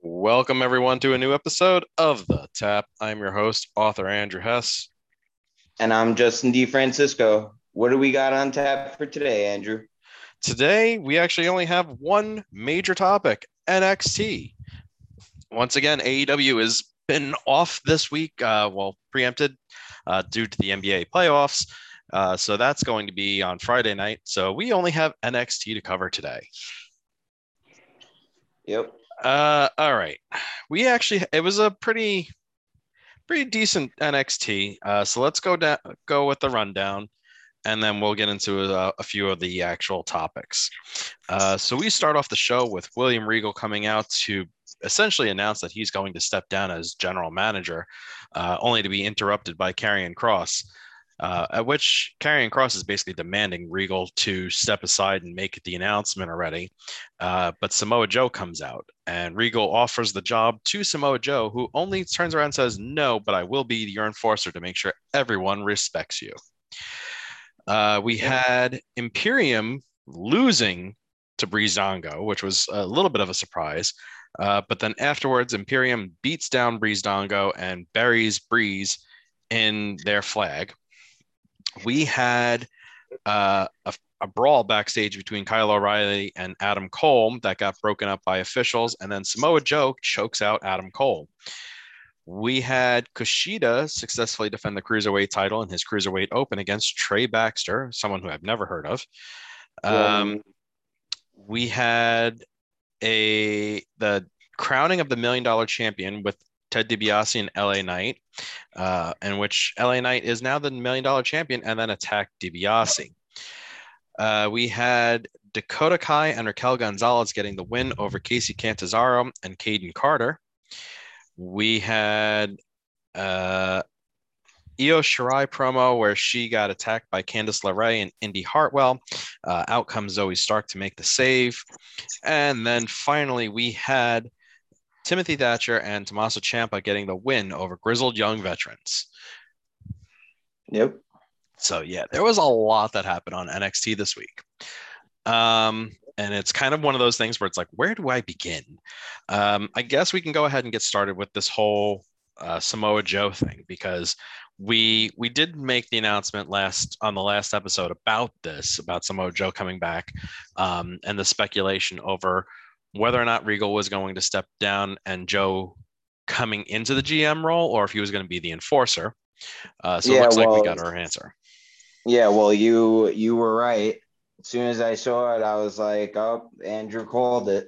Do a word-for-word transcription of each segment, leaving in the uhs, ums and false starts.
Welcome, everyone, to a new episode of The Tap. I'm your host, author Andrew Hess. And I'm Justin DeFrancisco. What do we got on tap for today, Andrew? Today, we actually only have one major topic, N X T. Once again, A E W has been off this week, uh, well, preempted uh, due to the N B A playoffs. Uh, so that's going to be on Friday night. So we only have N X T to cover today. Yep. Uh, all right. We actually, it was a pretty, pretty decent N X T. Uh, so let's go down, go with the rundown, and then we'll get into a, a few of the actual topics. Uh, so we start off the show with William Regal coming out to essentially announce that he's going to step down as general manager, uh, only to be interrupted by Karrion Kross. Uh, at which Karrion Kross is basically demanding Regal to step aside and make the announcement already. Uh, but Samoa Joe comes out and Regal offers the job to Samoa Joe, who only turns around and says, "No, but I will be your enforcer to make sure everyone respects you." Uh, we Yep. had Imperium losing to Breezango, which was a little bit of a surprise. Uh, but then afterwards, Imperium beats down Breezango and buries Breeze in their flag. We had uh, a, a brawl backstage between Kyle O'Reilly and Adam Cole that got broken up by officials, and then Samoa Joe chokes out Adam Cole. We had Kushida successfully defend the cruiserweight title in his cruiserweight open against Trey Baxter, someone who I've never heard of. Yeah. Um, we had a the crowning of the million dollar champion with Ted DiBiase and L A Knight, uh, in which L A Knight is now the million dollar champion and then attacked DiBiase. Uh, we had Dakota Kai and Raquel Gonzalez getting the win over Casey Cantazaro and Caden Carter. We had uh, Io Shirai promo where she got attacked by Candice LeRae and Indy Hartwell. Uh, out comes Zoe Stark to make the save. And then finally, we had Timothy Thatcher and Tommaso Ciampa getting the win over grizzled young veterans. Yep. So, yeah, there was a lot that happened on N X T this week. Um, and it's kind of one of those things where it's like, where do I begin? Um, I guess we can go ahead and get started with this whole uh, Samoa Joe thing because we we did make the announcement last on the last episode about this about Samoa Joe coming back, um, and the speculation over whether or not Regal was going to step down and Joe coming into the G M role or if he was going to be the enforcer. Uh, so it Yeah. looks like we Well. got our answer. Yeah. Well, you you were right. As soon as I saw it, I was like, "Oh, Andrew called it."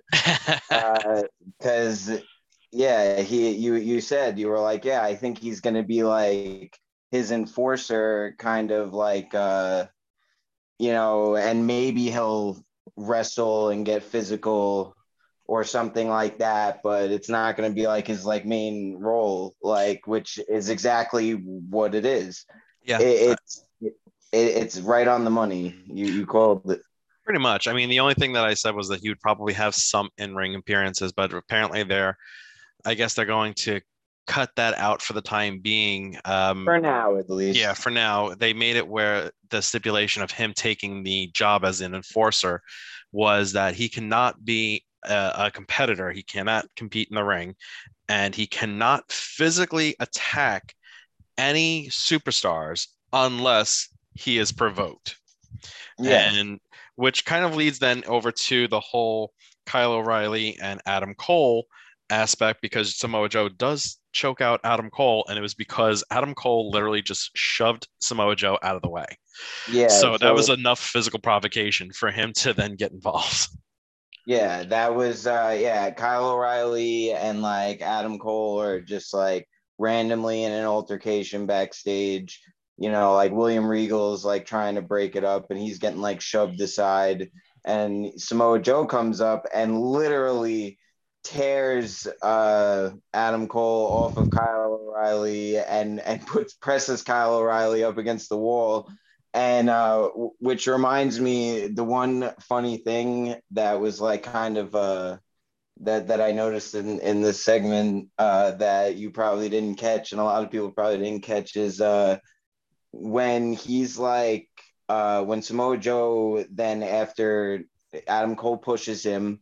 Because yeah, he you you said you were like, "Yeah, I think he's gonna be like his enforcer, kind of like uh, you know, and maybe he'll wrestle and get physical or something like that, but it's not going to be like his like main role, like which is exactly what it is. Yeah, It, it's it, it's right on the money. You you called it. pretty much. I mean, the only thing that I said was that he would probably have some in-ring appearances, but apparently they're, I guess they're going to cut that out for the time being. Um, For now, at yeah, least. for now, they made it where the stipulation of him taking the job as an enforcer was that he cannot be a, a competitor. He cannot compete in the ring, and he cannot physically attack any superstars unless he is provoked. Yeah. And which kind of leads then over to the whole Kyle O'Reilly and Adam Cole aspect because Samoa Joe does choke out Adam Cole, and it was because Adam Cole literally just shoved Samoa Joe out of the way. Yeah. So that was So enough physical provocation for him to then get involved. yeah, that was uh yeah, Kyle O'Reilly and like Adam Cole are just like randomly in an altercation backstage. You know, like William Regal's like trying to break it up and he's getting like shoved aside. And Samoa Joe comes up and literally tears uh Adam Cole off of Kyle O'Reilly and and puts presses Kyle O'Reilly up against the wall. And uh, which reminds me, the one funny thing that was like kind of uh, that that I noticed in in this segment uh, that you probably didn't catch, and a lot of people probably didn't catch, is uh, when he's like uh, when Samoa Joe then after Adam Cole pushes him,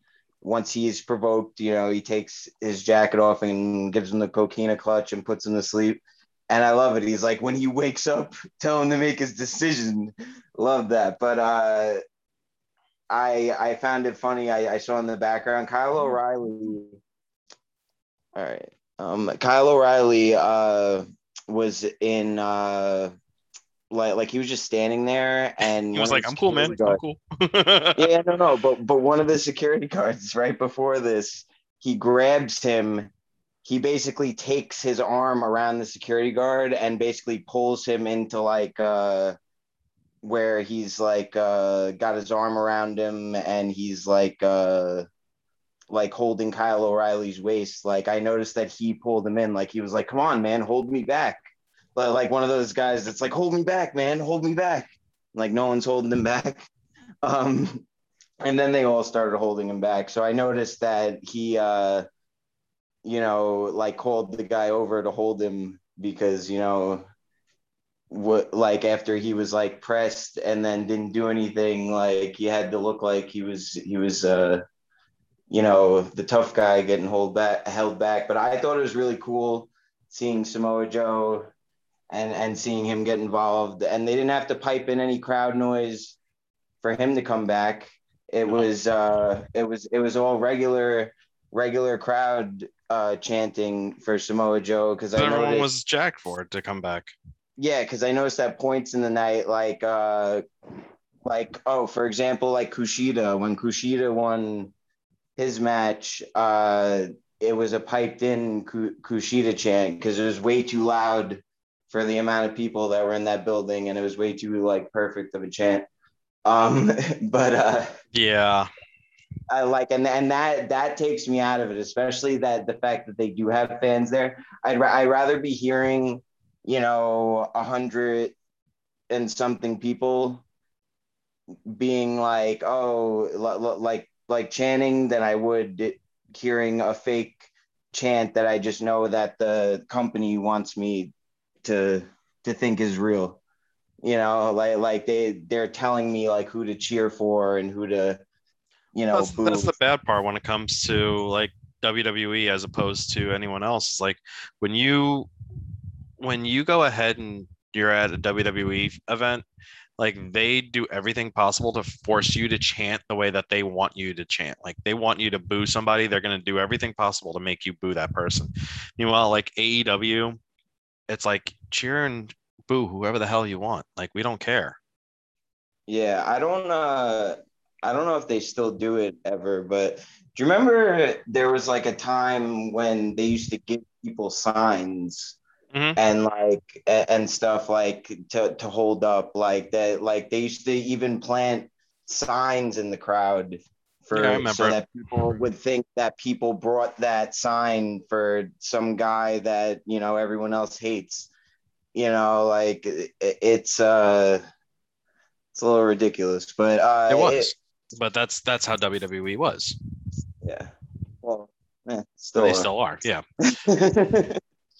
once he's provoked, you know, he takes his jacket off and gives him the coquina clutch and puts him to sleep. And I love it. He's like, when he wakes up, tell him to make his decision. Love that. But uh, I I found it funny. I, I saw in the background Kyle O'Reilly. All right. Um, Kyle O'Reilly uh, was in uh, like like he was just standing there, and He one was of the like, "I'm cool, man. security I'm guards. cool." Yeah, no, no, but but one of the security guards right before this, he grabs him. He basically takes his arm around the security guard and basically pulls him into like uh where he's like uh got his arm around him and he's like uh like holding Kyle O'Reilly's waist. Like I noticed that he pulled him in. Like he was like, "Come on, man, hold me back." But like one of those guys that's like, "Hold me back, man, hold me back." Like no one's holding him back. Um, and then they all started holding him back. So I noticed that he, uh, you know, like called the guy over to hold him because you know what, like after he was like pressed and then didn't do anything, like he had to look like he was he was uh you know, the tough guy getting hold back, held back. But I thought it was really cool seeing Samoa Joe and and seeing him get involved. And they didn't have to pipe in any crowd noise for him to come back. It No, was uh, it was it was all regular regular crowd uh, chanting for Samoa Joe because I everyone noticed. was jacked for it to come back. Yeah, because I noticed at points in the night, like uh, like oh, for example, like Kushida when Kushida won his match, uh, it was a piped in Kushida chant because it was way too loud for the amount of people that were in that building, and it was way too like perfect of a chant. Um, but uh, Yeah, I like, and and that that takes me out of it, especially that the fact that they do have fans there. I'd I'd rather be hearing, you know, a hundred and something people being like, oh, like like chanting than I would hearing a fake chant that I just know that the company wants me to to think is real. You know, like like they they're telling me like who to cheer for and who to, you know, that's that's boo. the bad part when it comes to like W W E as opposed to anyone else. It's like when you when you go ahead and you're at a W W E event, like they do everything possible to force you to chant the way that they want you to chant. Like they want you to boo somebody, they're going to do everything possible to make you boo that person. Meanwhile, like A E W, it's like cheer and boo whoever the hell you want. Like we don't care. Yeah, I don't uh I don't know if they still do it ever, but do you remember there was like a time when they used to give people signs Hmm. and like and stuff like to to hold up like that, like they used to even plant signs in the crowd Yeah, I for remember so it. that people would think that people brought that sign for some guy that you know everyone else hates, you know, like it, it's uh it's a little ridiculous, but It uh it, was, but that's that's how W W E was, yeah, well, eh, and they still still are. Yeah. uh,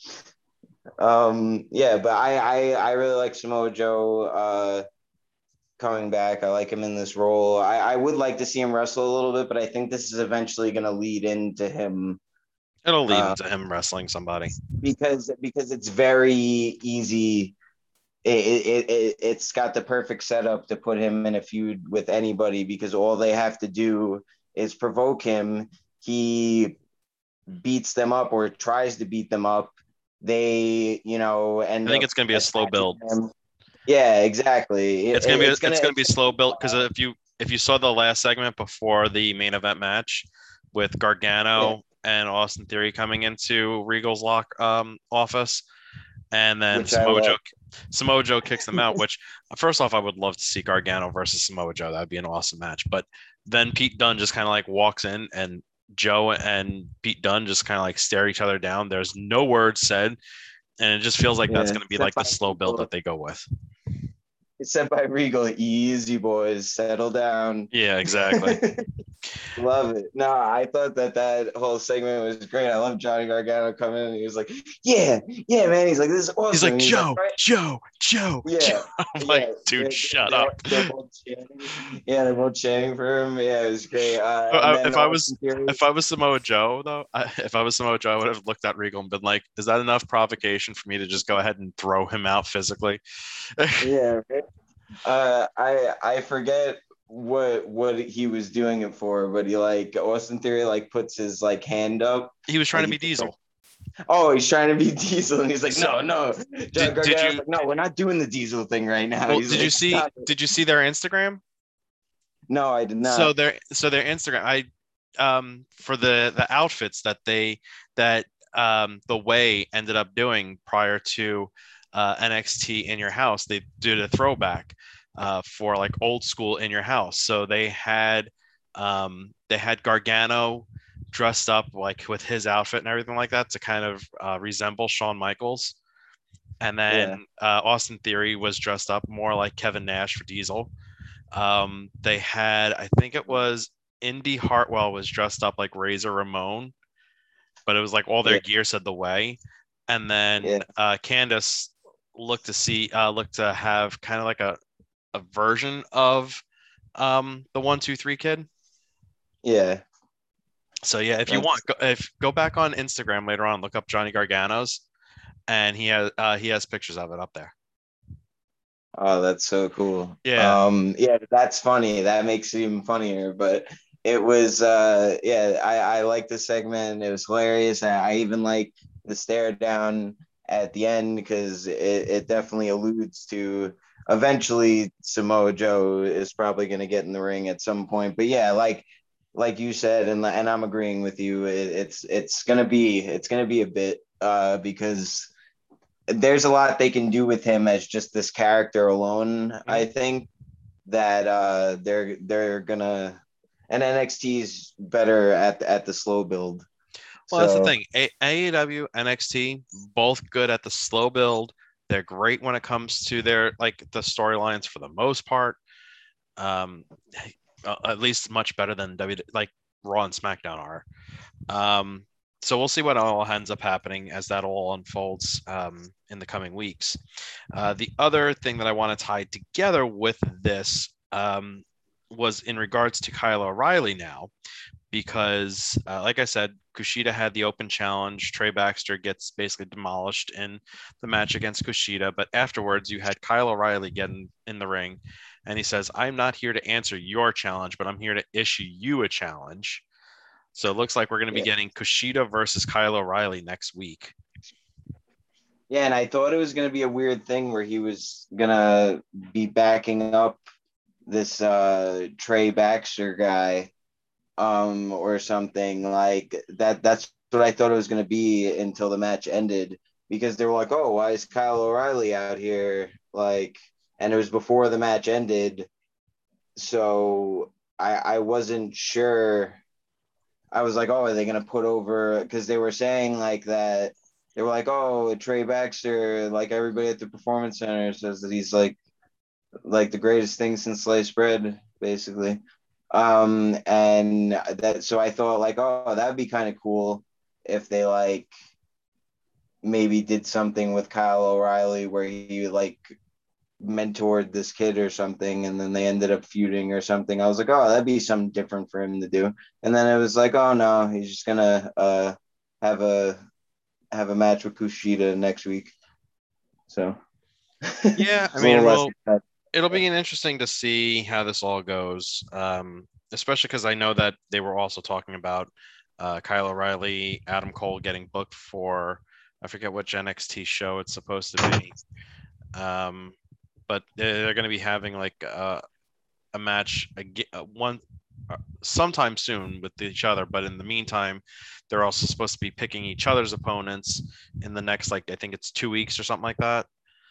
um yeah, but I, I I really like Samoa Joe uh coming back. I like him in this role. I, I would like to see him wrestle a little bit, but I think this is eventually going to lead into him It'll lead uh, into him wrestling somebody. because because it's very easy. It, it, it it's got the perfect setup to put him in a feud with anybody because all they have to do is provoke him. He beats them up or tries to beat them up. They, you know, I end think up it's going to be a slow attacking build. him. Yeah, exactly. It, It's going to be a, it's gonna it's going to be it's slow build because if you if you saw the last segment before the main event match with yeah, Gargano and Austin Theory coming into Regal's lock um, office, and then which I Samoa Joe love. Samoa Joe kicks them out. Which first off, I would love to see Gargano versus Samoa Joe. That'd be an awesome match. But then Pete Dunne just kind of like walks in and Joe and Pete Dunne just kind of like stare each other down. There's no words said, and it just feels like that's Yeah, going to be except like the by slow build people. that they go with. said by Regal, easy boys, settle down. Yeah, exactly. Love it. No, I thought that that whole segment was great. I love Johnny Gargano coming in. And he was like, "Yeah, yeah, man." He's like, "This is He's awesome." like, And he's like, Joe, "Right, Joe, Joe, Joe. yeah, I'm like, yeah." dude, They're, shut they're, up. they're both chanting. Yeah, they're both chanting for him. Yeah, it was great. Uh, and I- then If I was Austin Theory. if I was Samoa Joe though, I, if I was Samoa Joe, I would have looked at Regal and been like, "Is that enough provocation for me to just go ahead and throw him out physically?" Yeah, right. Uh, I I forget what what he was doing it for, but he like Austin Theory like puts his like hand up, He was trying like to he be puts her, Diesel. oh, he's trying to be Diesel, and he's like, So no, no. John did did Gargano's you like, no, we're not doing the Diesel thing right now. well He's did you like, see stop it. did you see their Instagram? No, I did So not. their so their Instagram, I um for the the outfits that they that um the way ended up doing prior to uh, N X T in your house, they did a throwback uh, for like old school in your house. So they had um they had Gargano dressed up like with his outfit and everything like that to kind of uh, resemble Shawn Michaels. And then Yeah, uh, Austin Theory was dressed up more like Kevin Nash for Diesel. Um, they had, I think it was Indy Hartwell was dressed up like Razor Ramon, but it was like all their yeah, gear said the way. And yeah, then uh, Candace looked to see, uh, looked to have kind of like a, a version of um, the one, two, three kid. yeah. So yeah, if you want, That's go, if go back on Instagram later on, look up Johnny Gargano's, and he has uh, he has pictures of it up there. oh, that's so cool. Yeah, Um, yeah, that's funny. That makes it even funnier. But it was, uh, yeah, I I like the segment. It was hilarious. I, I even like the stare down at the end because it, it definitely alludes to eventually Samoa Joe is probably going to get in the ring at some point. But yeah, like like you said, and and I'm agreeing with you. It, it's it's gonna be it's gonna be a bit uh, because there's a lot they can do with him as just this character alone. mhm. I think that uh, they're they're gonna and N X T's better at at the slow build. Well, that's the So thing. A- AEW, N X T, both good at the slow build. They're great when it comes to their like the storylines for the most part. Um, uh, at least much better than W like Raw and SmackDown are. Um, so we'll see what all ends up happening as that all unfolds um, in the coming weeks. Uh, the other thing that I want to tie together with this um, was in regards to Kyle O'Reilly now, because, uh, like I said, Kushida had the open challenge. Trey Baxter gets basically demolished in the match against Kushida. But afterwards, you had Kyle O'Reilly getting in the ring, and he says, "I'm not here to answer your challenge, but I'm here to issue you a challenge." So it looks like we're going to be yeah, getting Kushida versus Kyle O'Reilly next week. yeah, and I thought it was gonna be a weird thing where he was gonna be backing up this uh, Trey Baxter guy um or something like that. That's what I thought it was going to be until the match ended because they were like, oh, why is Kyle O'Reilly out here, like, and it was before the match ended, so i i wasn't sure. I was like, oh, are they going to put over, because they were saying like that, they were like, oh, Trey Baxter, like everybody at the performance center says that he's like like the greatest thing since sliced bread, basically. Um, and that, so I thought like, oh, that'd be kind of cool if they like maybe did something with Kyle O'Reilly where he like mentored this kid or something, and then they ended up feuding or something. I was like, oh, that'd be something different for him to do. And then it was like, oh no, he's just gonna uh have a have a match with Kushida next week. So Yeah, I it's a little mean, less. well, it'll be interesting to see how this all goes, um, especially because I know that they were also talking about uh, Kyle O'Reilly, Adam Cole getting booked for, I forget what N X T show it's supposed to be. Um, but they're going to be having like uh, a match ag- uh, one uh, sometime soon with each other. But in the meantime, they're also supposed to be picking each other's opponents in the next, like, I think it's two weeks or something like that.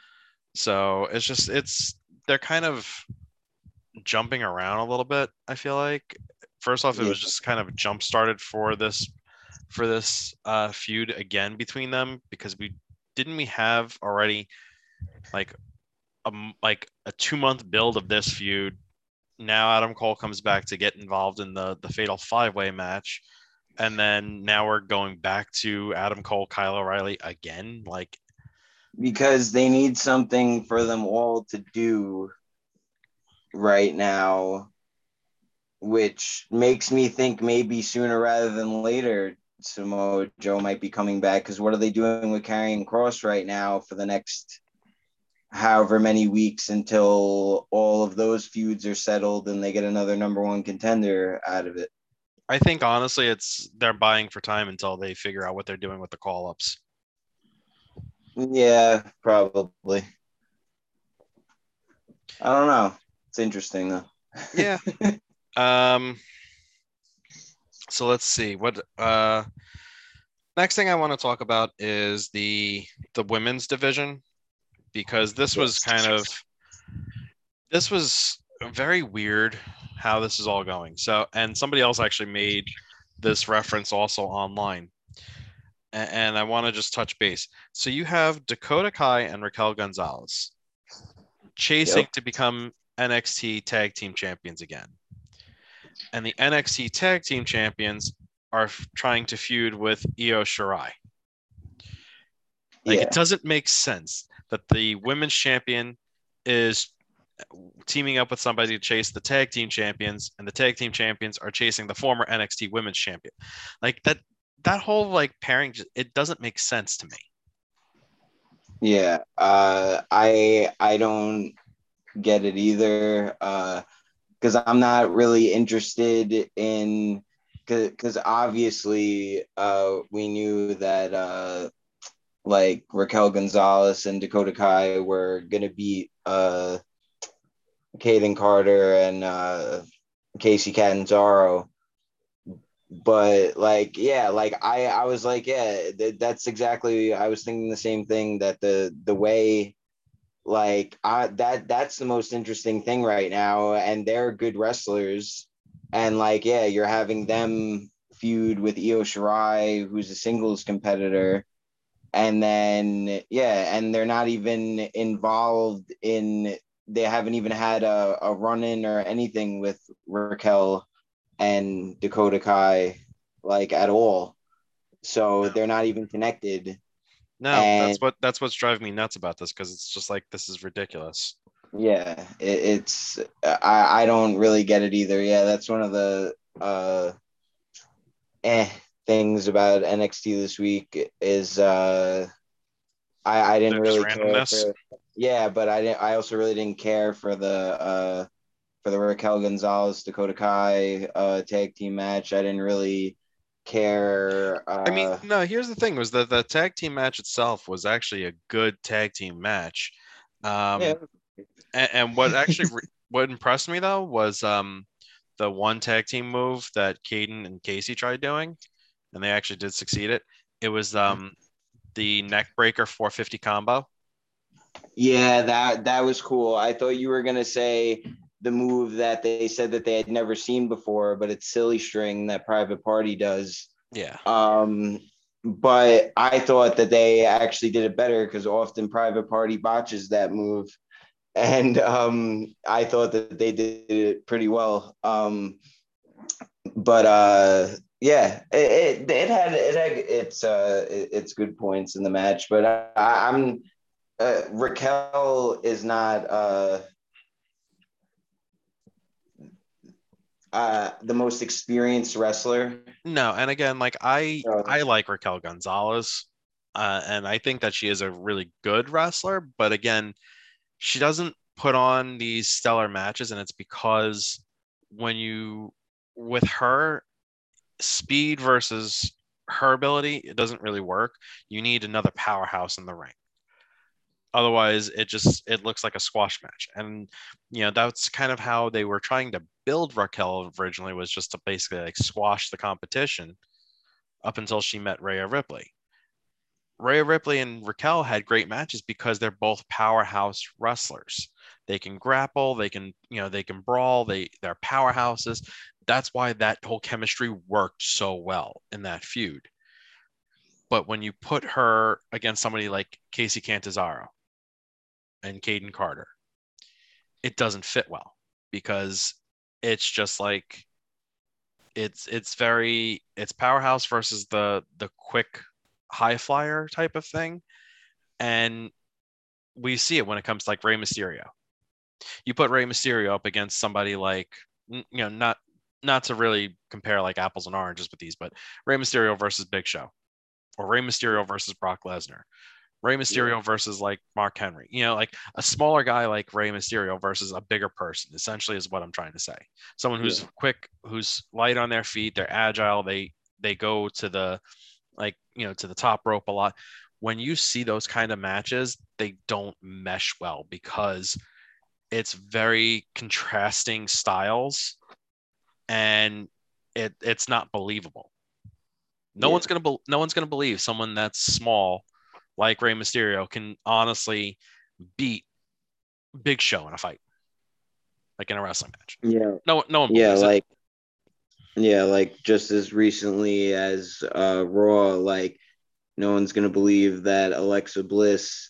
So it's just, it's, they're kind of jumping around a little bit. I feel like first off, it Yeah, was just kind of jump started for this, for this uh, feud again between them because we didn't we have already like a like a two month build of this feud. Now Adam Cole comes back to get involved in the the fatal five way match, and then now we're going back to Adam Cole, Kyle O'Reilly again. Like, because they need something for them all to do right now, which makes me think maybe sooner rather than later Samoa Joe might be coming back. Because what are they doing with Karrion Kross right now for the next however many weeks until all of those feuds are settled and they get another number one contender out of it? I think honestly, it's they're buying for time until they figure out what they're doing with the call ups. Yeah, probably. I don't know. It's interesting though. Yeah. um. So let's see what. Uh. Next thing I want to talk about is the the women's division, because this was Yes. kind of this was very weird how this is all going. So, and somebody else actually made this reference also online, and, and I want to just touch base. So you have Dakota Kai and Raquel Gonzalez chasing Yep. to become N X T Tag Team Champions again, and the N X T Tag Team Champions are f- trying to feud with Io Shirai. Like, it Yeah. doesn't make sense that the women's champion is teaming up with somebody to chase the tag team champions, and the tag team champions are chasing the former N X T women's champion. Like that that whole like pairing, it doesn't make sense to me. Yeah. Uh I I don't get it either. Uh because I'm not really interested in because obviously uh we knew that uh like Raquel Gonzalez and Dakota Kai were gonna beat uh Kaden Carter and uh Casey Catanzaro. But like yeah, like I I was like yeah, th- that's exactly I was thinking the same thing that the the way like I that that's the most interesting thing right now, and they're good wrestlers, and like yeah, you're having them feud with Io Shirai, who's a singles competitor, and then yeah, and they're not even involved in they haven't even had a, a run in or anything with Raquel and Dakota Kai like at all. So No, they're not even connected. no, And that's what that's what's driving me nuts about this, because it's just like, this is ridiculous. yeah, it, it's I, I don't really get it either. Yeah, that's one of the uh eh things about N X T this week is uh I, I didn't They're just really care randomness. for yeah, but I didn't I also really didn't care for the uh for the Raquel Gonzalez Dakota Kai uh tag team match. I didn't really care I mean, uh no, here's the thing: was that the tag team match itself was actually a good tag team match. yeah. Um, and, and what actually re- what impressed me though was um the one tag team move that Caden and Casey tried doing, and they actually did succeed it. It was um the neck breaker four fifty combo. Yeah, that that was cool. I thought you were gonna say the move that they said that they had never seen before, but it's silly string that Private Party does. Yeah. Um, but I thought that they actually did it better because often Private Party botches that move, and um, I thought that they did it pretty well. Um, but uh, yeah, it, it, it had it had its uh its good points in the match, but I, I'm uh, Raquel is not uh, uh, the most experienced wrestler. No, and again, like I So, I like Raquel Gonzalez, uh, and I think that she is a really good wrestler. But again, she doesn't put on these stellar matches, and it's because when you with her speed versus her ability, it doesn't really work. You need another powerhouse in the ring. Otherwise, it just it looks like a squash match. And you know, that's kind of how they were trying to build Raquel originally, was just to basically like squash the competition up until she met Rhea Ripley. Rhea Ripley and Raquel had great matches because they're both powerhouse wrestlers. They can grapple, they can, you know, they can brawl, they they're powerhouses. That's why that whole chemistry worked so well in that feud. But when you put her against somebody like Casey Cantizaro and Caden Carter, it doesn't fit well because it's just like it's it's very it's powerhouse versus the the quick high flyer type of thing. And we see it when it comes to like Rey Mysterio. You put Rey Mysterio up against somebody like, you know, not not to really compare like apples and oranges with these, but Rey Mysterio versus Big Show, or Rey Mysterio versus Brock Lesnar, Rey Yeah. Mysterio versus like Mark Henry. You know, like a smaller guy like Rey Mysterio versus a bigger person, essentially is what I'm trying to say. Someone who's Yeah. quick, who's light on their feet, they're agile, they they go to the like, you know, to the top rope a lot. When you see those kind of matches, they don't mesh well because it's very contrasting styles, and it it's not believable. No Yeah. one's gonna be, no one's gonna believe someone that's small like Rey Mysterio can honestly beat Big Show in a fight, like in a wrestling match. Yeah. No, no one Yeah. believes it. Like, yeah, like just as recently as uh Raw, like no one's gonna believe that Alexa Bliss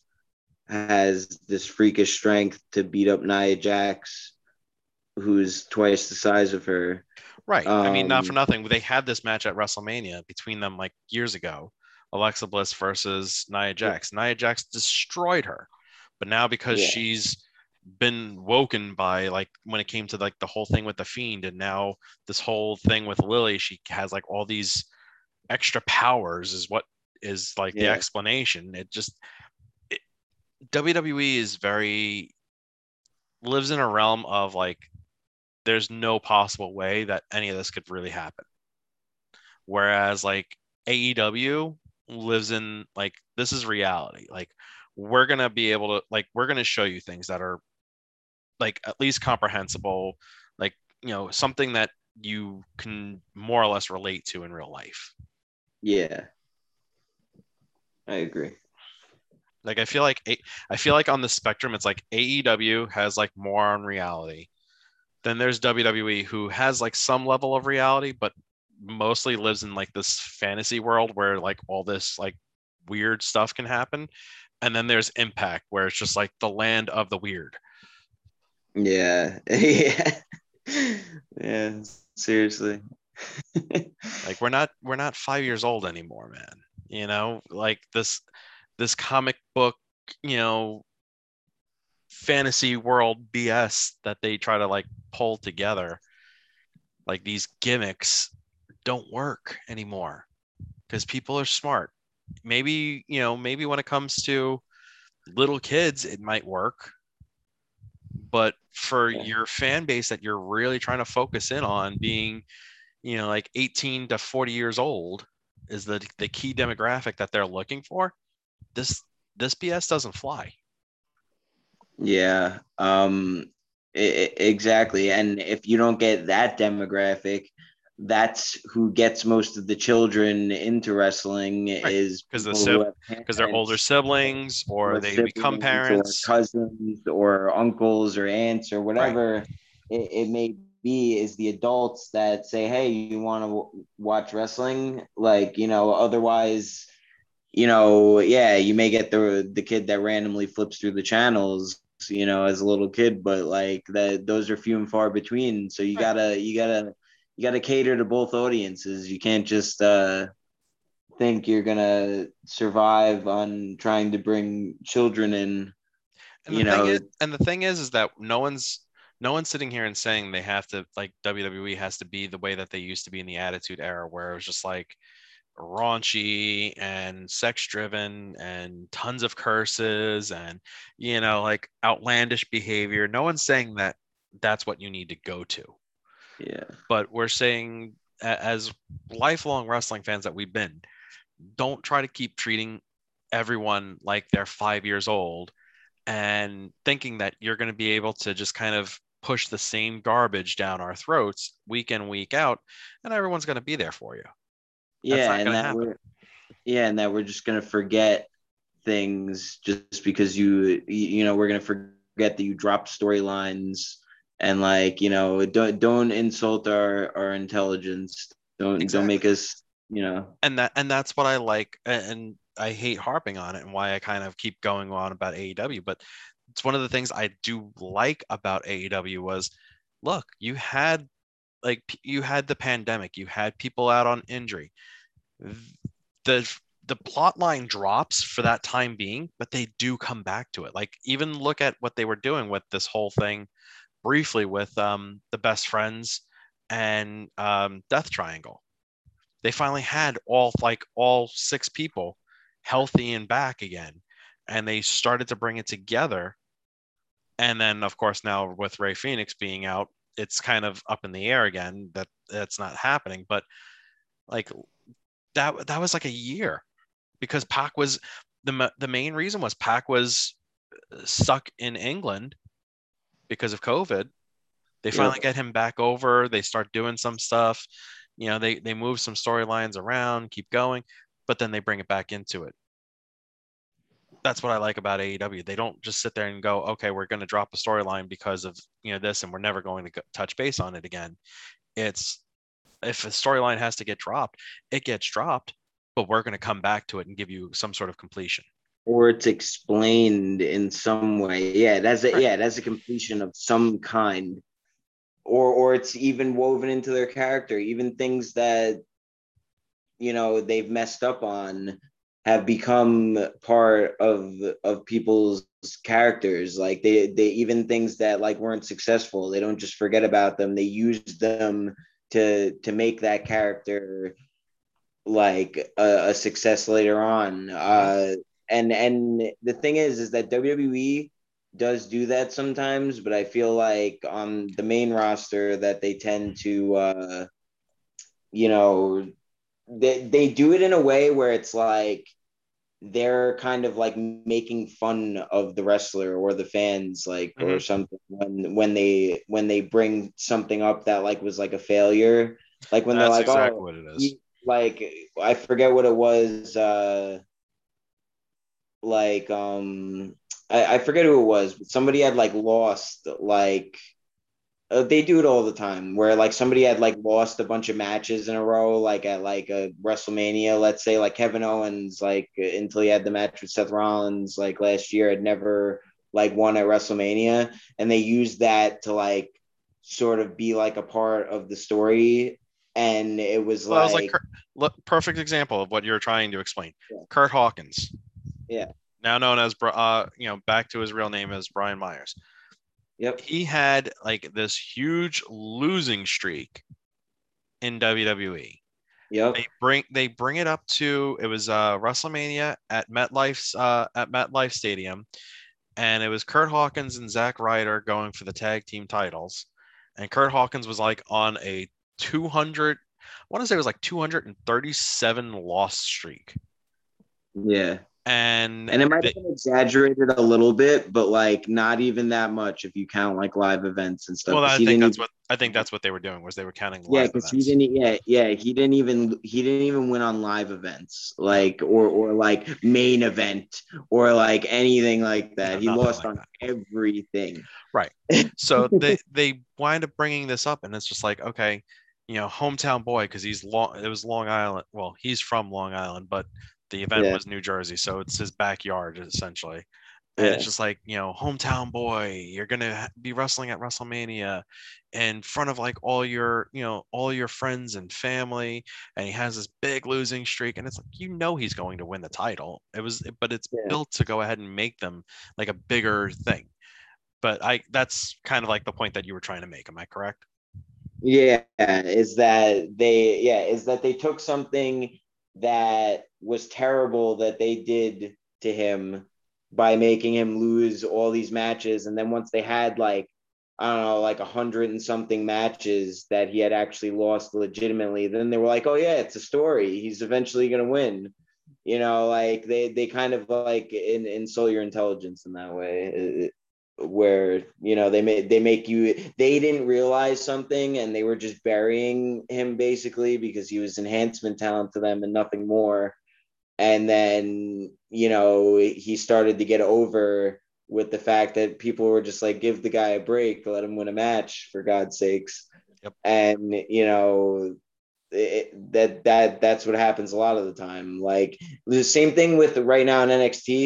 has this freakish strength to beat up Nia Jax, who's twice the size of her. Right. I mean, not for Um, nothing. They had this match at WrestleMania between them like years ago. Alexa Bliss versus Nia yeah, Jax. Nia Jax destroyed her. But now because yeah, she's been woken by like when it came to like the whole thing with the Fiend, and now this whole thing with Lily, she has like all these extra powers is what is like the yeah, explanation. It just it, W W E is very lives in a realm of like there's no possible way that any of this could really happen. Whereas like A E W lives in like this is reality. Like we're gonna be able to like we're gonna show you things that are like at least comprehensible, like you know something that you can more or less relate to in real life. yeah. I agree. Like I feel like I feel like on the spectrum, it's like A E W has like more on reality. Then there's W W E who has like some level of reality, but mostly lives in like this fantasy world where like all this like weird stuff can happen. And then there's Impact where it's just like the land of the weird. Yeah, yeah, yeah. Seriously. Like we're not we're not five years old anymore, man. You know, like this this comic book, you know, fantasy world B S that they try to like pull together, like these gimmicks don't work anymore because people are smart. Maybe, you know, maybe when it comes to little kids, it might work, but for Yeah, your fan base that you're really trying to focus in on being, you know, like eighteen to forty years old is the the key demographic that they're looking for. This this B S doesn't fly. yeah. Um, e- e- exactly. And if you don't get that demographic, that's who gets most of the children into wrestling Right. is Because the people who sib have because they're older parents siblings or or they become siblings or parents. cousins or uncles or aunts or Right. whatever it, it may be is the adults that say, hey, you want to w- watch wrestling? Like, you know, otherwise, you know, yeah, you may get the the kid that randomly flips through the channels, you know, as a little kid, but like that those are few and far between. So you Right. gotta you gotta you gotta cater to both audiences. You can't just uh think you're gonna survive on trying to bring children in. And the You thing is, know, and the thing is, is that no one's no one's sitting here and saying they have to like W W E has to be the way that they used to be in the Attitude Era, where it was just like raunchy and sex driven and tons of curses and you know like outlandish behavior. No one's saying that that's what you need to go to, yeah, but we're saying as lifelong wrestling fans that we've been, don't try to keep treating everyone like they're five years old and thinking that you're going to be able to just kind of push the same garbage down our throats week in, week out, and everyone's going to be there for you. That's yeah, not and going to that happen. we're yeah, and that we're just gonna forget things just because you you know we're gonna forget that you dropped storylines and like you know don't don't insult our our intelligence. Don't don't make Exactly. us you know And that and that's what I like, and I hate harping on it and why I kind of keep going on about A E W, but it's one of the things I do like about A E W was, look, you had like you had the pandemic, you had people out on injury. The the plot line drops for that time being, but they do come back to it. Like even look at what they were doing with this whole thing briefly with um the best friends and um Death Triangle. They finally had all like all six people healthy and back again, and they started to bring it together. And then of course now with Ray Phoenix being out, it's kind of up in the air again that that's not happening. But like that that was like a year because Pac was the the main reason was Pac was stuck in England because of COVID. They finally Yep. get him back over. They start doing some stuff. You know, they they move some storylines around, keep going, but then they bring it back into it. That's what I like about A E W. They don't just sit there and go, okay, we're going to drop a storyline because of you know this, and we're never going to go, touch base on it again. It's if a storyline has to get dropped, it gets dropped, but we're going to come back to it and give you some sort of completion. Or it's explained in some way. Yeah, that's a Right. yeah, that's a completion of some kind. Or or it's even woven into their character. Even things that you know they've messed up on have become part of of people's characters. Like they they even things that like weren't successful, they don't just forget about them. They use them to to make that character like a, a success later on. Mm-hmm. Uh, and and the thing is, is that W W E does do that sometimes, but I feel like on the main roster that they tend to, uh, you know, they they do it in a way where it's like they're kind of like making fun of the wrestler or the fans, like or Mm-hmm. something when when they when they bring something up that like was like a failure, like when they're That's like, exactly oh, what it is. you, like I forget what it was, uh, like um, I, I forget who it was, but somebody had like lost like uh, they do it all the time where like somebody had like lost a bunch of matches in a row, like at like a WrestleMania, let's say like Kevin Owens, like until he had the match with Seth Rollins like last year, had never like won at WrestleMania. And they used that to like sort of be like a part of the story. And it was Well, that was like like, look, perfect example of what you're trying to explain. yeah, Kurt Hawkins, yeah, now known as uh, you know, back to his real name as Brian Myers. yep, He had like this huge losing streak in W W E. They yep, bring they bring it up to it was uh, WrestleMania at MetLife's uh, at MetLife Stadium, and it was Kurt Hawkins and Zack Ryder going for the tag team titles, and Kurt Hawkins was like on a two hundred, I want to say it was like two hundred thirty-seven loss streak, yeah. and And it might have they, been exaggerated a little bit, but like not even that much if you count like live events and stuff. well, Because I he think didn't that's even, what I think that's what they were doing was they were counting yeah, live because he events. didn't, yeah, yeah, he didn't even he didn't even win on live events, No, like or or like main event or like anything like no, that. He nothing lost like on that. everything. Right. So they they wind up bringing this up, and it's just like, okay, you know, hometown boy, because he's long. It was Long Island. Well, he's from Long Island, but the event Yeah, was New Jersey, so it's his backyard essentially. And it's yeah, just like, you know, hometown boy, you're gonna be wrestling at WrestleMania in front of like all your, you know, all your friends and family, and he has this big losing streak, and it's like, you know, he's going to win the title. It was, but it's yeah. built to go ahead and make them like a bigger thing. But I that's kind of like the point that you were trying to make. Am I correct? Yeah, is that they yeah, is that they took something that was terrible that they did to him by making him lose all these matches. And then once they had like, I don't know, like a hundred and something matches that he had actually lost legitimately, then they were like, oh yeah, it's a story. He's eventually gonna win. You know, like they they kind of like in, insult your intelligence in that way, where you know they made they make you they didn't realize something and they were just burying him basically because he was enhancement talent to them and nothing more. And then you know he started to get over with the fact that people were just like, give the guy a break, let him win a match for God's sakes. Yep. And you know it, that that that's what happens a lot of the time. Like the same thing with right now in N X T.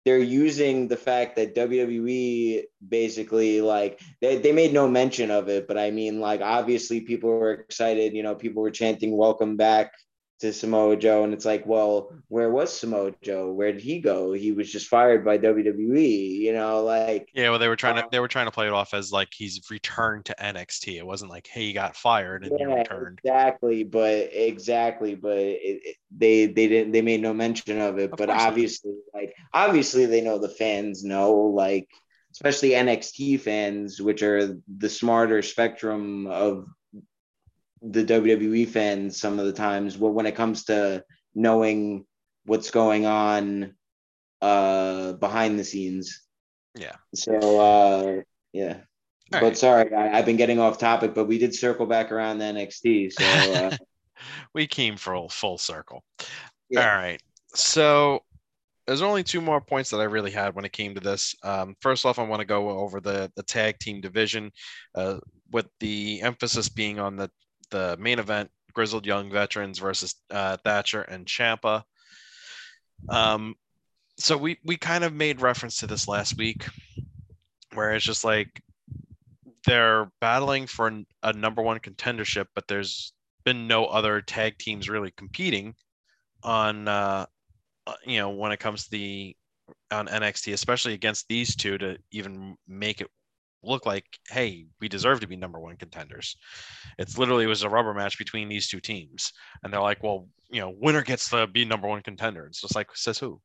they're using the fact that W W E basically like they, they made no mention of it, but I mean like obviously people were excited, you know, people were chanting welcome back to Samoa Joe, and it's like, well, where was Samoa Joe? Where did he go? He was just fired by W W E, you know, like Yeah, well, they were trying to um, they were trying to play it off as like he's returned to N X T. It wasn't like, hey, you got fired and you yeah, returned. exactly, but exactly, but it, it, they they didn't they made no mention of it. Of But course not. obviously, like obviously they know the fans know, like especially N X T fans, which are the smarter spectrum of the W W E fans. Some of the times, when when it comes to knowing what's going on uh behind the scenes. Yeah. So uh yeah. All But right. sorry, I, I've been getting off topic, but we did circle back around to N X T. So uh, We came full full circle. All yeah, right. So there's only two more points that I really had when it came to this. Um, first off, I want to go over the the tag team division, uh, with the emphasis being on the the main event, Grizzled Young Veterans versus uh, Thatcher and Champa. Um, so we we kind of made reference to this last week, where it's just like they're battling for a number one contendership, but there's been no other tag teams really competing on uh, uh, you know, when it comes to the on N X T, especially against these two, to even make it look like, hey, we deserve to be number one contenders. It's literally it was a rubber match between these two teams, and they're like, well, you know, winner gets to be number one contender. It's just like, says who?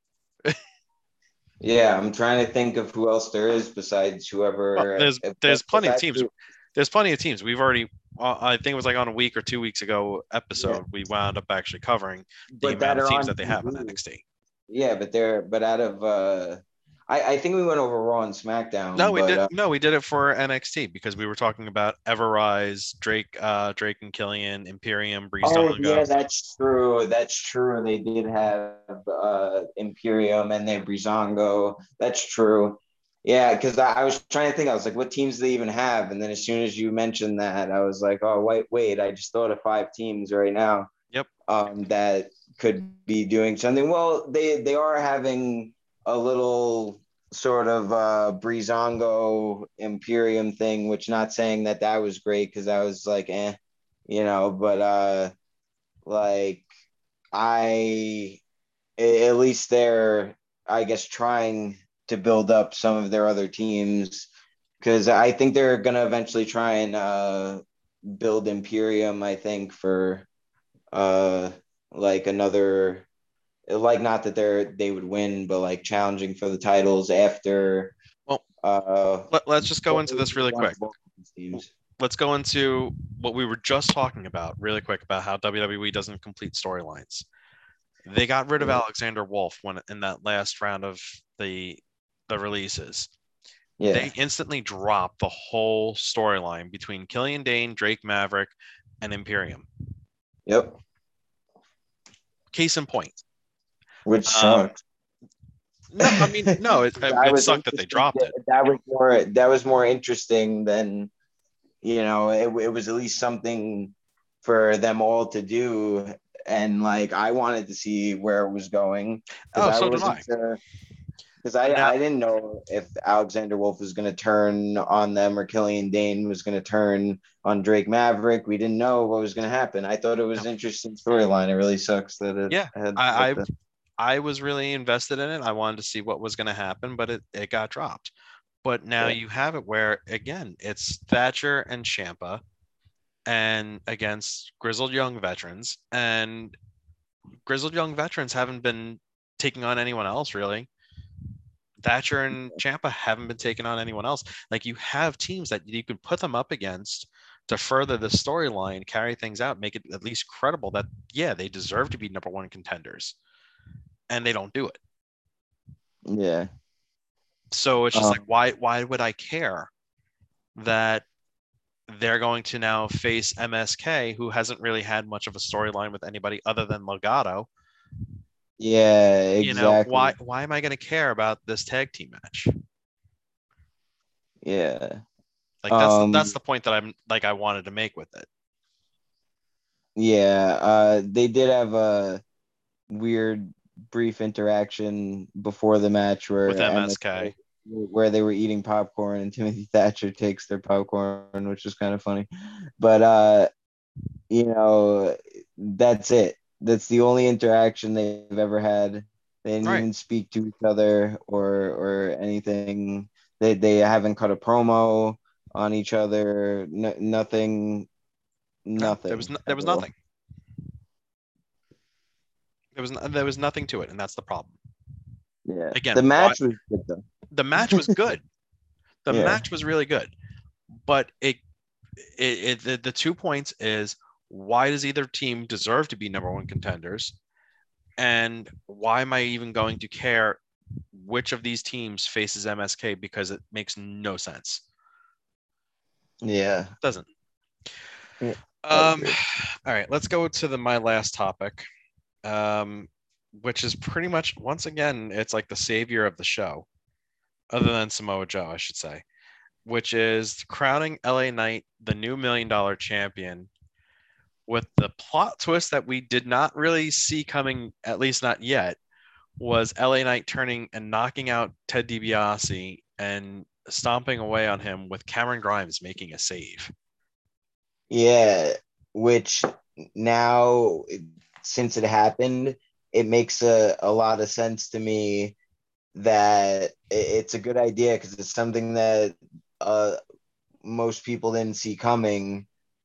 yeah. I'm trying to think of who else there is besides Well, whoever. there's If there's that's plenty of teams. actually, There's plenty of teams. We've already, uh, I think it was like on a week or two weeks ago yeah, episode, we wound up actually covering the but that amount of are teams on that they have on T V. N X T. Yeah, but they're but out of uh, I I think we went over Raw and No, SmackDown, we but did. uh, No, we did it for N X T because we were talking about Everrise, Drake, uh, Drake and Killian, Imperium, oh Breezango. yeah, that's true. That's true. They did have uh Imperium and they Brizongo. That's true. Yeah, because I, I was trying to think. I was like, what teams do they even have? And then as soon as you mentioned that, I was like, oh wait, wait. I just thought of five teams right now Yep. um, that could be doing something. Well, they they are having a little sort of uh, Breezango Imperium thing, which not saying that that was great because I was like, eh, you know, but uh, like I at least they're I guess trying to build up some of their other teams because I think they're gonna eventually try and uh, build Imperium. I think for uh, like another like not that they're they would win, but like challenging for the titles after Well, uh let, let's just go into this really one quick. of both these teams. Let's go into what we were just talking about really quick about how W W E doesn't complete storylines. They got rid of Yeah. Alexander Wolf when in that last round of the the releases. Yeah. They instantly dropped the whole storyline between Killian Dane, Drake Maverick, and Imperium. Yep. Case in point. Which Um, sucked. no, I mean, no, it, I it was sucked that they interested. dropped it. That was more. That was more interesting than you know. It, it was at least something for them all to do, and like I wanted to see where it was going because Oh, I so did I. wasn't sure. Because I, Now, I didn't know if Alexander Wolf was going to turn on them or Killian Dane was going to turn on Drake Maverick. We didn't know what was going to happen. I thought it was no. an interesting storyline. It really sucks that it Yeah, had I, I to. I was really invested in it. I wanted to see what was going to happen, but it, it got dropped. But now Yeah. you have it where again it's Thatcher and Champa and against Grizzled Young Veterans, and Grizzled Young Veterans haven't been taking on anyone else really. Thatcher and Champa haven't been taking on anyone else. Like you have teams that you can put them up against to further the storyline, carry things out, make it at least credible that yeah, they deserve to be number one contenders, and they don't do it. Yeah. So it's just like Um, why why would I care that they're going to now face M S K, who hasn't really had much of a storyline with anybody other than Legado? yeah, You know, why exactly. why am I going to care about this tag team match? Yeah. Like that's the, that's Um, the point that I'm like I wanted to make with it. yeah. Uh, they did have a weird brief interaction before the match with where M M S S K, K. where they were eating popcorn and Timothy Thatcher takes their popcorn, which is kind of funny. But uh, you know, that's it. That's the only interaction they've ever had. They didn't Right. even speak to each other or or anything. They they haven't cut a promo on each other. No, nothing, No, there was nothing no, there at was all. nothing. There was no, there was nothing to it, and that's the problem. Yeah, the Again, why match was good though. the match was good. The Yeah, match was really good, but it it, it the, the two points is why does either team deserve to be number one contenders, and why am I even going to care which of these teams faces M S K because it makes no sense. yeah, Doesn't. yeah. I Um, agree. all right, let's go to the my last topic, um, which is pretty much once again it's like the savior of the show, other than Samoa Joe, I should say, which is crowning L A Knight the new million dollar champion with the plot twist that we did not really see coming, at least not yet, was L A Knight turning and knocking out Ted DiBiase and stomping away on him with Cameron Grimes making a save. Yeah, which now, since it happened, it makes a, a lot of sense to me that it's a good idea because it's something that uh, most people didn't see coming.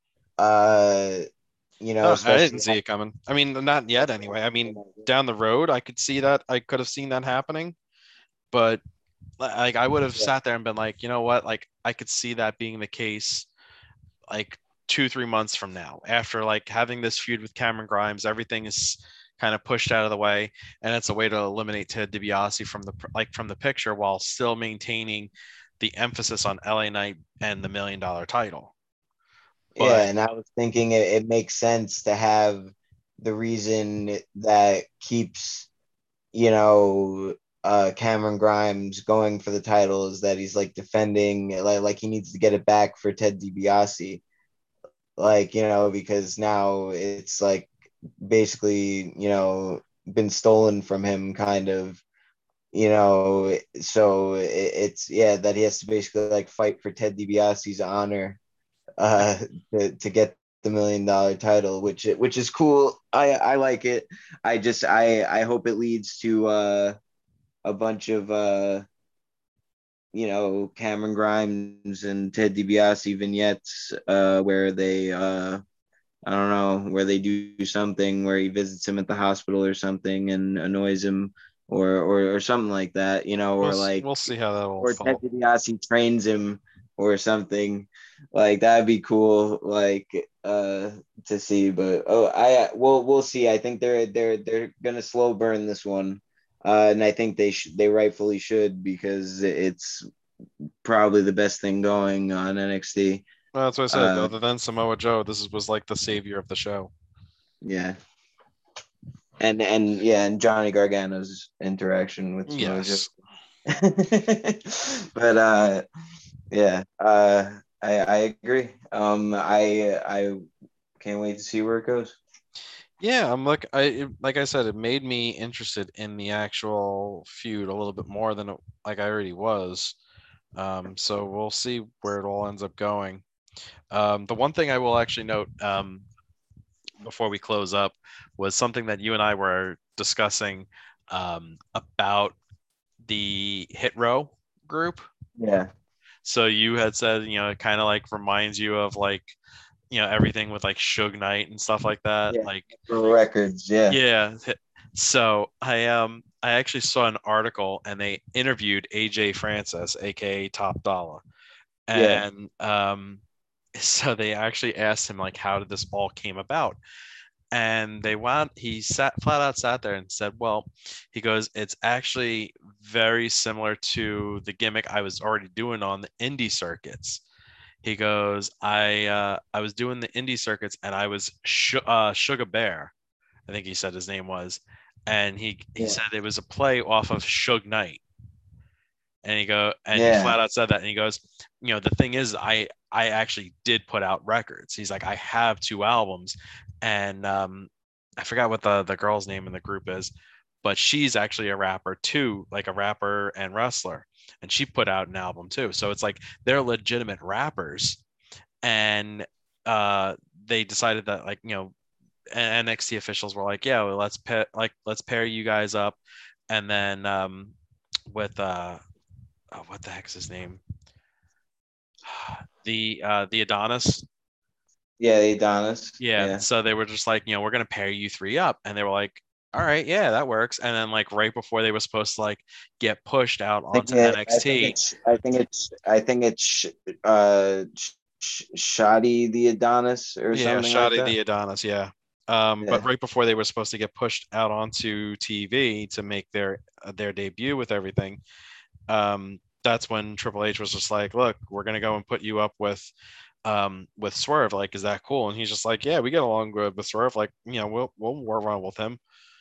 Uh, you know, Uh, I especially didn't see it coming. I mean, not yet anyway. I mean, down the road, I could see that. I could have seen that happening, but like I would have yeah, sat there and been like, you know what? Like I could see that being the case like two, three months from now, after like having this feud with Cameron Grimes, everything is kind of pushed out of the way, and it's a way to eliminate Ted DiBiase from the like from the picture while still maintaining the emphasis on L A Knight and the million dollar title. yeah. But And I was thinking it, it makes sense to have the reason that keeps, you know, uh, Cameron Grimes going for the title is that he's like defending, like, like he needs to get it back for Ted DiBiase, like, you know, because now it's like basically, you know, been stolen from him, kind of, you know. So it, it's, yeah, that he has to basically like fight for Ted DiBiase's honor, uh, to, to get the million dollar title, which which is cool. I I like it. I just I I hope it leads to uh a bunch of uh you know, Cameron Grimes and Ted DiBiase vignettes, uh where they uh I don't know, where they do something where he visits him at the hospital or something and annoys him, or or, or something like that, you know, we'll or like, we'll see how that will or Ted fall. DiBiase trains him or something. Like that'd be cool, like uh to see. But oh, I we'll we'll see. I think they're they're they're gonna slow burn this one, uh, and I think they should they rightfully should because it's probably the best thing going on N X T. Well, that's what I said. Uh, Other than Samoa Joe, this is, was like the savior of the show. yeah, and and yeah, and Johnny Gargano's interaction with Samoa Joe. Yes. But uh, yeah, uh, I I agree. Um, I I can't wait to see where it goes. Yeah, I'm like I like I said, it made me interested in the actual feud a little bit more than it, like I already was. Um, so we'll see where it all ends up going. Um, the one thing I will actually note um, before we close up was something that you and I were discussing um, about the Hit Row group. Yeah, So you had said, you know, it kind of like reminds you of like, you know, everything with like Suge Knight and stuff like that. yeah, Like, for records. Yeah, yeah. So I um I actually saw an article and they interviewed A J Francis, aka Top Dollar, yeah, and um so they actually asked him like how did this all came about, and they wound he sat flat out sat there and said, well, he goes, it's actually very similar to the gimmick I was already doing on the indie circuits. He goes, i uh I was doing the indie circuits and I was sh- uh Sugar Bear, I think he said his name was, and he he yeah, said it was a play off of Suge Knight, and he go and he yeah, flat out said that, and he goes, you know, the thing is, I I actually did put out records. He's like, I have two albums, and um, I forgot what the the girl's name in the group is, but she's actually a rapper too, like a rapper and wrestler, and she put out an album too. So it's like they're legitimate rappers, and uh, they decided that like you know N X T officials were like, yeah, well, let's pair like let's pair you guys up, and then um, with uh, oh, what the heck's his name? The uh, the Adonis. Yeah, the Adonis. Yeah. Yeah. So they were just like, you know, we're gonna pair you three up, and they were like, all right, yeah, that works. And then like right before they were supposed to like get pushed out I think onto it, I think N X T. it's I think it's I think it's uh Sh- Shoddy the Adonis or Yeah, something like Shotty that. the Adonis, yeah. Um, but Yeah. right before they were supposed to get pushed out onto T V to make their uh, their debut with everything, um, that's when Triple H was just like, "Look, we're gonna go and put you up with um with Swerve. Like, is that cool?" And he's just like, "Yeah, we get along good with Swerve. Like, you know, we'll we'll work around with him."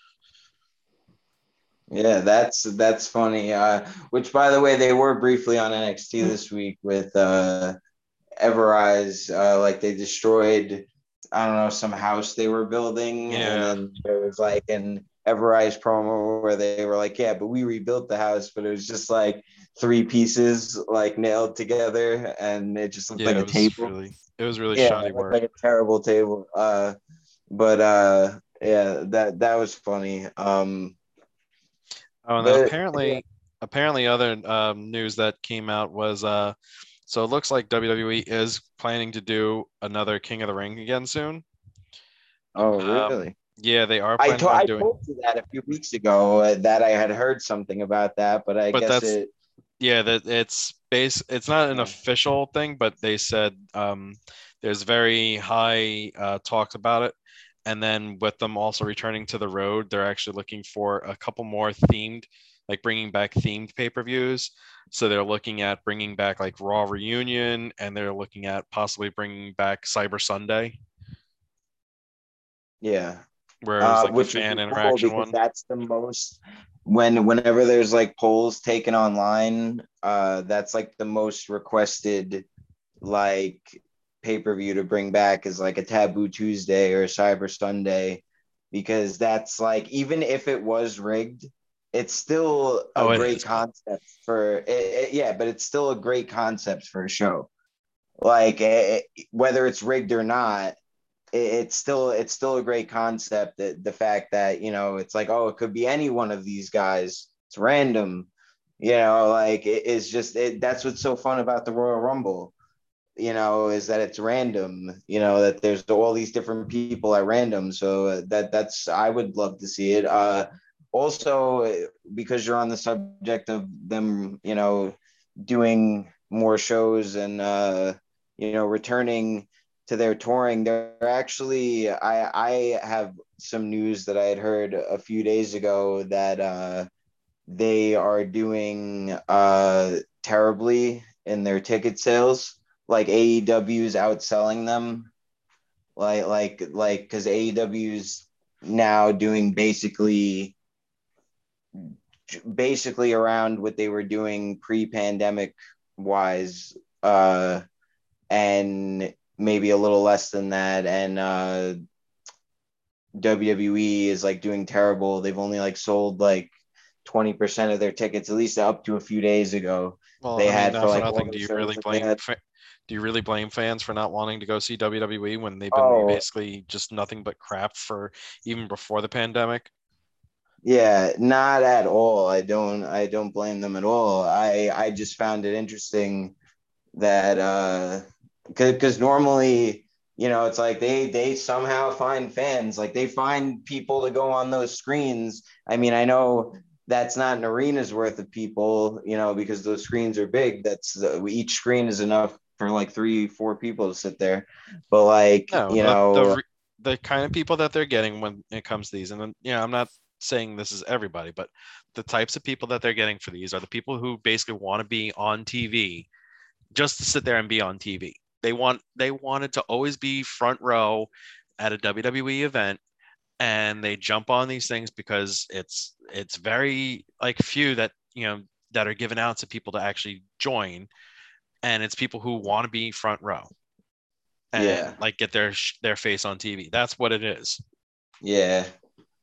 Yeah, that's that's funny. Uh, which by the way, they were briefly on N X T this week with uh Everrise. Uh, like they destroyed, I don't know, some house they were building, and Yeah, then there was like an Everrise promo where they were like, "Yeah, but we rebuilt the house, but it was just like three pieces like nailed together, and it just looked like yeah, it a was table." really it was really Yeah, shoddy it looked work. like a terrible table. Uh, but uh, yeah, that that was funny. Um, Oh, and then but yeah. apparently, apparently, other um, news that came out was uh, so it looks like W W E is planning to do another King of the Ring again soon. Oh, Um, really? yeah, they are I planning told on I doing, told you that a few weeks ago uh, that I had heard something about that, but I but guess that's it. yeah, that it's base. It's not an Uh, official thing, but they said um, there's very high uh, talks about it. And then with them also returning to the road, they're actually looking for a couple more themed, like bringing back themed pay-per-views. So they're looking at bringing back like Raw Reunion, and they're looking at possibly bringing back Cyber Sunday, yeah, where it was uh, like the which would fan be cool interaction because one. that's the most when whenever there's like polls taken online, uh, that's like the most requested like pay per view to bring back is like a Taboo Tuesday or a Cyber Sunday because that's like even if it was rigged, it's still a Oh, it great is, but concept for it, it- yeah, but it's still a great concept for a show. Like it, whether it's rigged or not, it, it's still it's still a great concept. That the fact that you know it's like oh it could be any one of these guys. It's random, you know. Like it is just it, that's what's so fun about the Royal Rumble. You know, is that it's random. You know that there's all these different people at random. So uh, that that's I would love to see it. Uh, also, because you're on the subject of them, you know, doing more shows and uh, you know returning to their touring. They're actually I I have some news that I had heard a few days ago that uh, they are doing uh, terribly in their ticket sales. Like A E W's outselling them. Like like like because A E W's now doing basically basically around what they were doing pre-pandemic wise, uh, and maybe a little less than that. And uh, W W E is like doing terrible. They've only like sold like twenty percent of their tickets, at least up to a few days ago. well, They I mean, had for not for like all nothing. the Do you shows really that they blame had. fa- do you really blame fans for not wanting to go see W W E when they've been Oh, basically just nothing but crap for even before the pandemic? yeah, not at all. I don't I don't blame them at all. I I just found it interesting that uh because normally you know it's like they they somehow find fans like they find people to go on those screens. I mean, I know that's not an arena's worth of people, you know, because those screens are big. That's uh, each screen is enough for like three four people to sit there, but like No, you the the know re- the kind of people that they're getting when it comes to these, and then you know, I'm not saying this is everybody, but the types of people that they're getting for these are the people who basically want to be on T V just to sit there and be on T V. They want they wanted to always be front row at a W W E event, and they jump on these things because it's it's very like few that you know that are given out to people to actually join, and it's people who want to be front row and yeah like get their their face on T V. That's what it is. yeah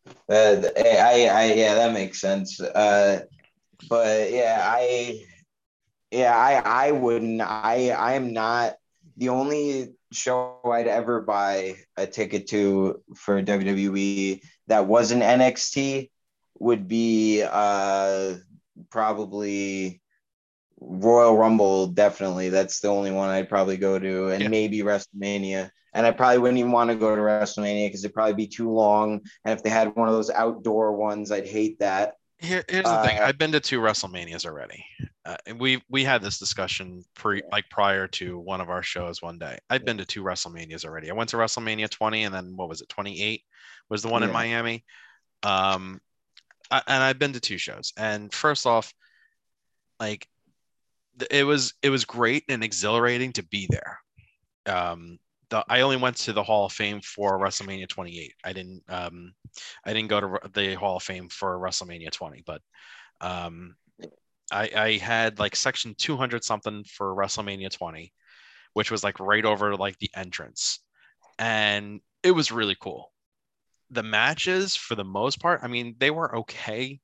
Uh, I, I, yeah, that makes sense. Uh, but yeah, I, yeah, I, I wouldn't. I, I am not the only show I'd ever buy a ticket to for W W E that wasn't N X T would be uh probably Royal Rumble. Definitely, that's the only one I'd probably go to, and Yeah. maybe WrestleMania. And I probably wouldn't even want to go to WrestleMania because it'd probably be too long. And if they had one of those outdoor ones, I'd hate that. Here, here's the thing. Uh, I've been to two WrestleManias already. Uh, and we we had this discussion pre like prior to one of our shows one day. I've been to two WrestleManias already. I went to WrestleMania twenty, and then what was it, twenty-eight was the one in yeah. Miami. Um, I, and I've been to two shows. And first off, like it was it was great and exhilarating to be there. Um, the I only went to the Hall of Fame for WrestleMania twenty-eight. I didn't um I didn't go to the Hall of Fame for WrestleMania twenty, but um I, I had like section two hundred something for WrestleMania twenty, which was like right over like the entrance. And it was really cool. The matches, for the most part, I mean, they were okay.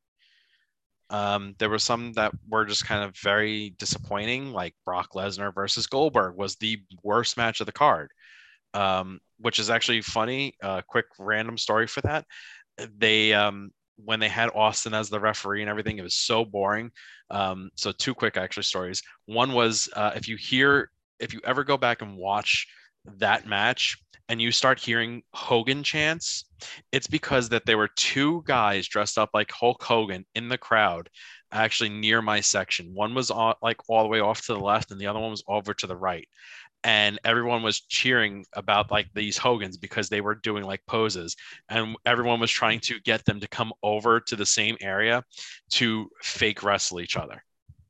Um, there were some that were just kind of very disappointing, like Brock Lesnar versus Goldberg was the worst match of the card, um, which is actually funny. Uh, quick random story for that. They um, when they had Austin as the referee and everything, it was so boring. Um, so two quick actually stories. One was uh, if you hear if you ever go back and watch that match and you start hearing Hogan chants, it's because that there were two guys dressed up like Hulk Hogan in the crowd actually near my section. One was all, like all the way off to the left and the other one was over to the right, and everyone was cheering about like these Hogans because they were doing like poses, and everyone was trying to get them to come over to the same area to fake wrestle each other.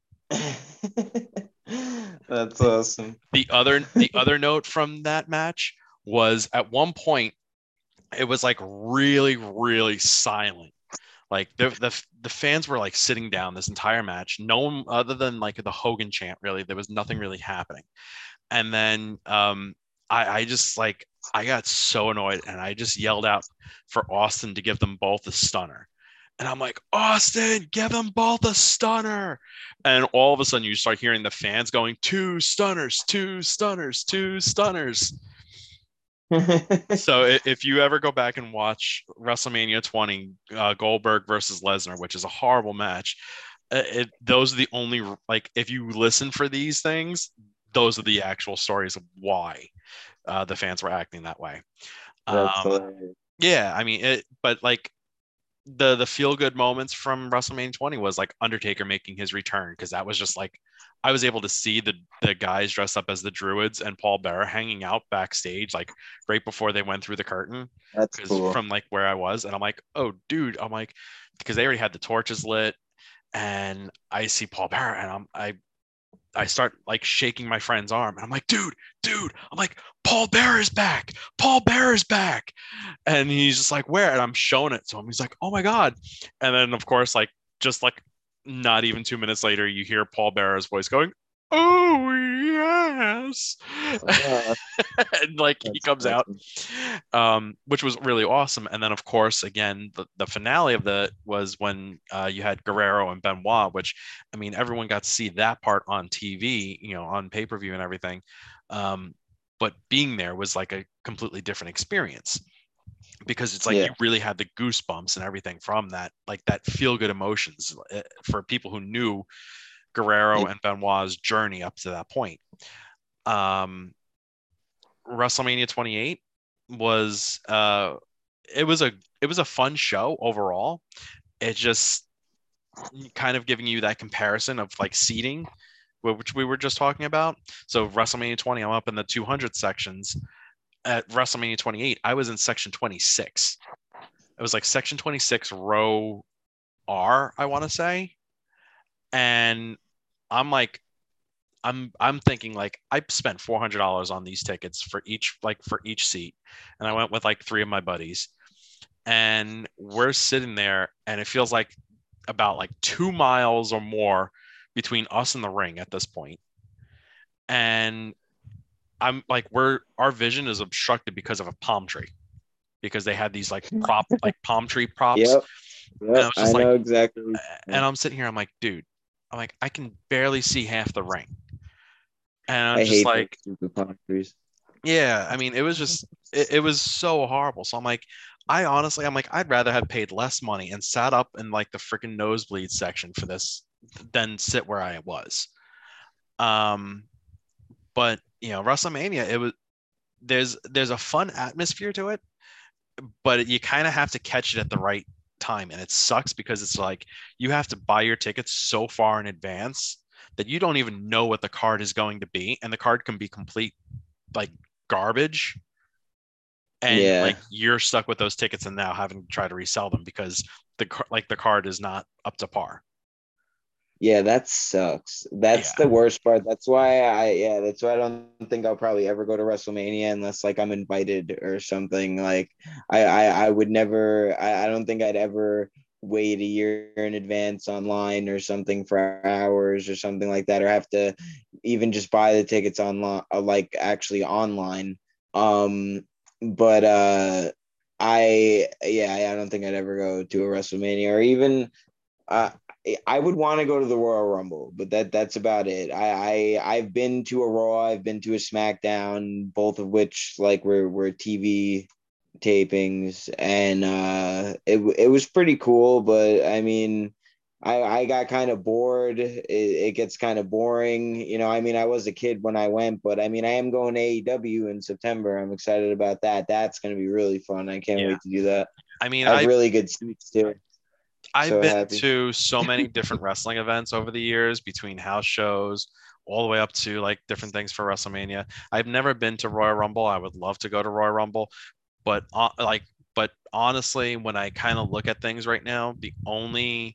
That's awesome. The other the other note from that match was at one point it was like really really silent. Like the the the fans were like sitting down this entire match. No one other than like the Hogan chant, really. There was nothing really happening. And then um, I, I just like I got so annoyed and I just yelled out for Austin to give them both a stunner. And I'm like, Austin, give them both a stunner. And all of a sudden you start hearing the fans going, two stunners, two stunners, two stunners. So if you ever go back and watch WrestleMania twenty, uh, Goldberg versus Lesnar, which is a horrible match, uh, it, those are the only like if you listen for these things, those are the actual stories of why uh, the fans were acting that way. That's Um, hilarious. yeah, I mean it, but like the the feel good moments from WrestleMania twenty was like Undertaker making his return because that was just like I was able to see the the guys dressed up as the Druids and Paul Bearer hanging out backstage like right before they went through the curtain That's because cool. from like where I was, and I'm like, oh dude, I'm like because they already had the torches lit, and I see Paul Bearer and I'm I I start like shaking my friend's arm and I'm like, dude, dude, I'm like, Paul Bearer is back. Paul Bearer is back. And he's just like, where? And I'm showing it to him. He's like, oh my God. And then, of course, like, just like not even two minutes later, you hear Paul Bearer's voice going, oh, yes. Uh, And like he that's comes out, awesome. um, which was really awesome. And then, of course, again, the, the finale of the was when uh, you had Guerrero and Benoit, which I mean, everyone got to see that part on T V, you know, on pay per view and everything. Um, but being there was like a completely different experience because it's like Yeah. you really had the goosebumps and everything from that, like that feel good emotions uh, for people who knew Guerrero Yeah. and Benoit's journey up to that point. Um, WrestleMania twenty-eight was uh it was a it was a fun show overall. It just kind of giving you that comparison of like seating, which we were just talking about. So WrestleMania twenty, I'm up in the two hundred sections. At WrestleMania twenty-eight, I was in section twenty-six. It was like section twenty-six, row R, I want to say. And I'm like, I'm I'm thinking like I spent four hundred dollars on these tickets for each like for each seat, and I went with like three of my buddies, and we're sitting there, and it feels like about like two miles or more between us and the ring at this point, and I'm like we're our vision is obstructed because of a palm tree. because they had these like prop like palm tree props. Yep. And I Yep. was I just like, know exactly. and I'm sitting here, I'm like, dude, I'm like, I can barely see half the ring. And I'm I just hate those like, stupid palm trees. yeah, I mean, it was just, it, it was so horrible. So I'm like, I honestly, I'm like, I'd rather have paid less money and sat up in like the freaking nosebleed section for this than sit where I was. Um, but you know, WrestleMania, it was there's there's a fun atmosphere to it, but you kind of have to catch it at the right time, and it sucks because it's like you have to buy your tickets so far in advance that you don't even know what the card is going to be, and the card can be complete like garbage, and Yeah. like you're stuck with those tickets and now having to try to resell them because the like the card is not up to par. Yeah, that sucks. That's Yeah, the worst part. That's why I, yeah, that's why I don't think I'll probably ever go to WrestleMania unless like I'm invited or something. Like I, I, I would never, I, I don't think I'd ever wait a year in advance online or something for hours or something like that, or have to even just buy the tickets online, like actually online. Um, but uh, I, yeah, I don't think I'd ever go to a WrestleMania or even uh, I would want to go to the Royal Rumble, but that that's about it. I, I I've been to a Raw, I've been to a SmackDown, both of which like were were T V tapings, and uh, it it was pretty cool. But I mean, I I got kind of bored. It, it gets kind of boring, you know. I mean, I was a kid when I went, but I mean, I am going to A E W in September. I'm excited about that. That's going to be really fun. I can't yeah. wait to do that. I mean, I have I really good seats too. I've So been happy. to so many different wrestling events over the years, between house shows all the way up to like different things for WrestleMania. I've never been to Royal Rumble. I would love to go to Royal Rumble, but uh, like, but honestly, when I kind of look at things right now, the only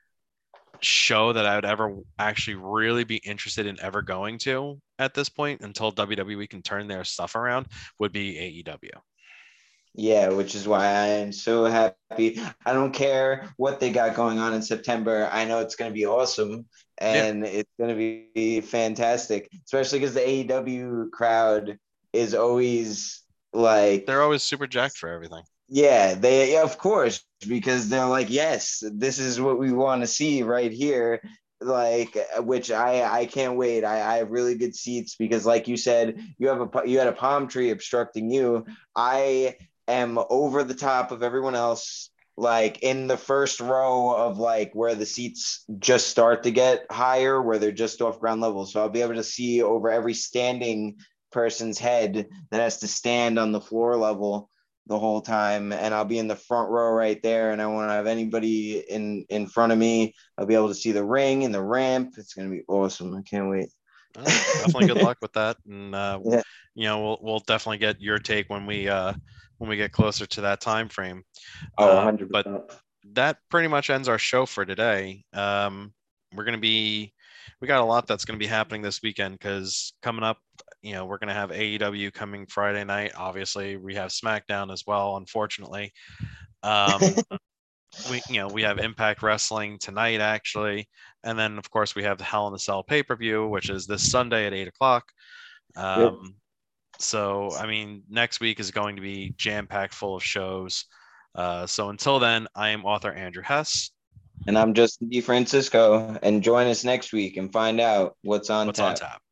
show that I would ever actually really be interested in ever going to at this point, until W W E can turn their stuff around, would be A E W. Yeah, which is why I am so happy. I don't care what they got going on in September. I know it's going to be awesome Yeah, and it's going to be fantastic, especially because the A E W crowd is always like, they're always super jacked for everything. yeah, they, yeah, of course, because they're like, yes, this is what we want to see right here. Like, which I I can't wait. I, I have really good seats because, like you said, you have a you had a palm tree obstructing you. I am over the top of everyone else, like in the first row of like where the seats just start to get higher, where they're just off ground level. So I'll be able to see over every standing person's head that has to stand on the floor level the whole time, and I'll be in the front row right there, and I won't have anybody in in front of me. I'll be able to see the ring and the ramp. It's gonna be awesome. I can't wait. Uh, definitely good luck with that, and uh, Yeah. you know we'll we'll definitely get your take when we uh, when we get closer to that time frame. Oh, Uh, but one hundred percent. that pretty much ends our show for today. Um, we're gonna be we got a lot that's gonna be happening this weekend because coming up, you know, we're gonna have A E W coming Friday night. Obviously, we have SmackDown as well. Unfortunately, um, we you know we have Impact Wrestling tonight actually, and then of course we have the Hell in a Cell pay per view, which is this Sunday at eight o'clock. Yep. Um, so I mean, next week is going to be jam packed full of shows. Uh, so until then, I am author Andrew Hess. And I'm Justin DeFrancisco, and join us next week and find out what's on What's on tap. tap?